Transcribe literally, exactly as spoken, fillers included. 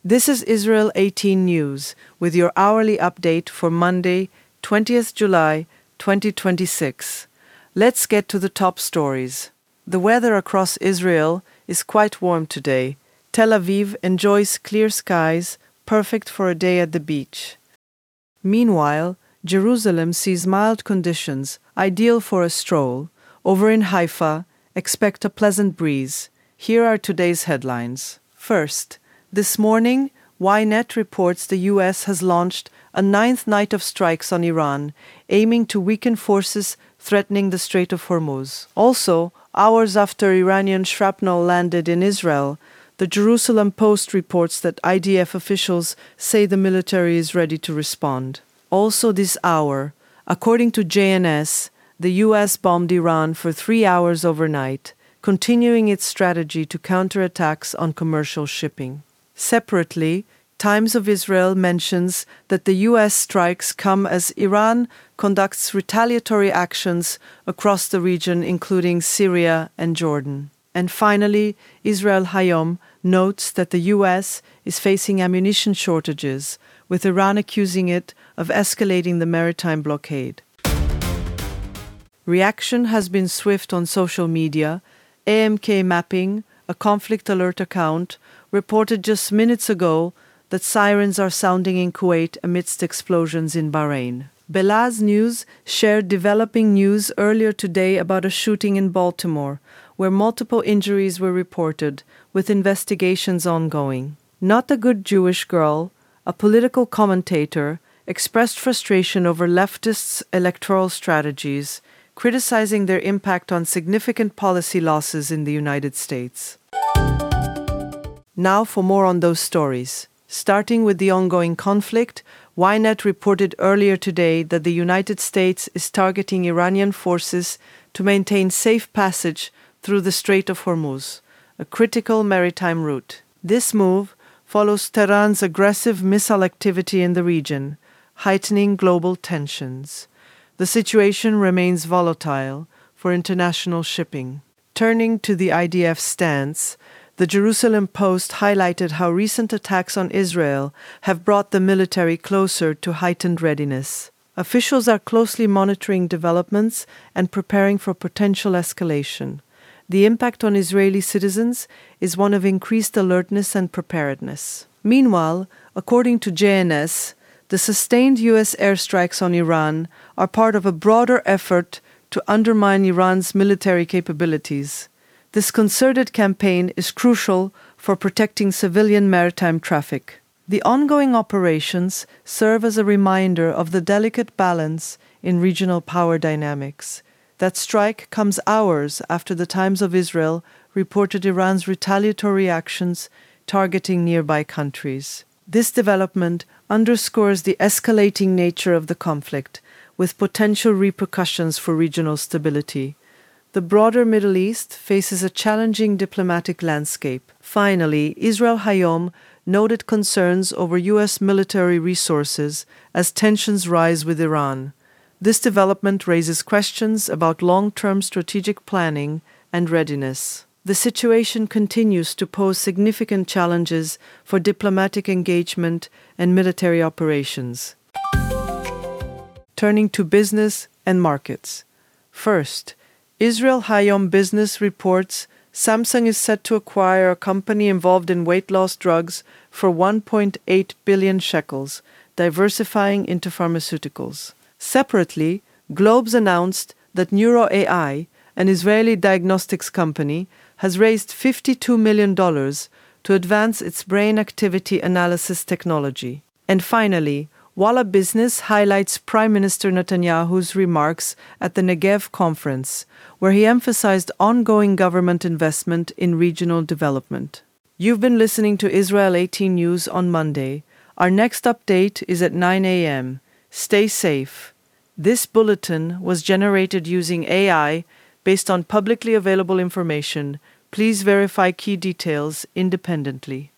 This is Israel eighteen News with your hourly update for Monday, twentieth of July, twenty twenty-six. Let's get to the top stories. The weather across Israel is quite warm today. Tel Aviv enjoys clear skies, perfect for a day at the beach. Meanwhile, Jerusalem sees mild conditions, ideal for a stroll. Over in Haifa, expect a pleasant breeze. Here are today's headlines. First, this morning, Ynet reports the U S has launched a ninth night of strikes on Iran, aiming to weaken forces threatening the Strait of Hormuz. Also, hours after Iranian shrapnel landed in Israel, the Jerusalem Post reports that I D F officials say the military is ready to respond. Also this hour, according to J N S, the U S bombed Iran for three hours overnight, continuing its strategy to counterattacks on commercial shipping. Separately, Times of Israel mentions that the U S strikes come as Iran conducts retaliatory actions across the region, including Syria and Jordan. And finally, Israel Hayom notes that the U S is facing ammunition shortages, with Iran accusing it of escalating the maritime blockade. Reaction has been swift on social media. A M K Mapping, a conflict alert account, reported just minutes ago that sirens are sounding in Kuwait amidst explosions in Bahrain. Belaz News shared developing news earlier today about a shooting in Baltimore, where multiple injuries were reported, with investigations ongoing. Not a Good Jewish Girl, a political commentator, expressed frustration over leftists' electoral strategies, criticizing their impact on significant policy losses in the United States. Now for more on those stories. Starting with the ongoing conflict, Ynet reported earlier today that the United States is targeting Iranian forces to maintain safe passage through the Strait of Hormuz, a critical maritime route. This move follows Tehran's aggressive missile activity in the region, heightening global tensions. The situation remains volatile for international shipping. Turning to the I D F stance, the Jerusalem Post highlighted how recent attacks on Israel have brought the military closer to heightened readiness. Officials are closely monitoring developments and preparing for potential escalation. The impact on Israeli citizens is one of increased alertness and preparedness. Meanwhile, according to J N S, the sustained U S airstrikes on Iran are part of a broader effort to undermine Iran's military capabilities. This concerted campaign is crucial for protecting civilian maritime traffic. The ongoing operations serve as a reminder of the delicate balance in regional power dynamics. That strike comes hours after the Times of Israel reported Iran's retaliatory actions targeting nearby countries. This development underscores the escalating nature of the conflict, with potential repercussions for regional stability. The broader Middle East faces a challenging diplomatic landscape. Finally, Israel Hayom noted concerns over U S military resources as tensions rise with Iran. This development raises questions about long-term strategic planning and readiness. The situation continues to pose significant challenges for diplomatic engagement and military operations. Turning to business and markets. First, Israel Hayom Business reports Samsung is set to acquire a company involved in weight loss drugs for one point eight billion shekels, diversifying into pharmaceuticals. Separately, Globes announced that NeuroAI, an Israeli diagnostics company, has raised fifty-two million dollars to advance its brain activity analysis technology. And finally, Walla Business highlights Prime Minister Netanyahu's remarks at the Negev conference, where he emphasized ongoing government investment in regional development. You've been listening to Israel eighteen News on Monday. Our next update is at nine a.m. Stay safe. This bulletin was generated using A I based on publicly available information. Please verify key details independently.